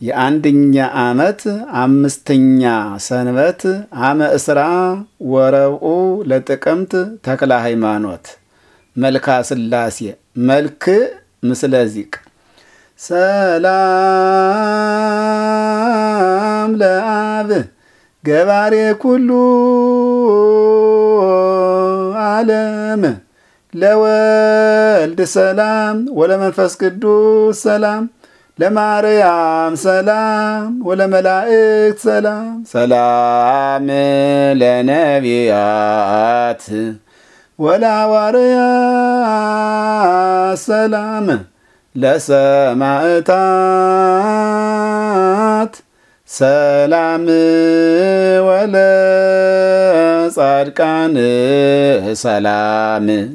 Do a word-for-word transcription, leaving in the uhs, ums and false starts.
የአንደኛ ዓመት አምስተኛ ሰንበት አመ እስራ ወረብኡ ለጥቅምት ተክለ ሃይማኖት መልካ ስላሴ መልክ ምስለዚቅ ሰላም ለአብ ገባሬ ኩሉ ዓለም ለወልድ ሰላም ወለመንፈስ ቅዱስ ሰላም ለማርያም ሰላም ወለመላእክት ሰላም ሰላም ለነቢያት ወለሐዋርያት ሰላም ለሰማዕታት ሰላም ወለጻድቃን ሰላም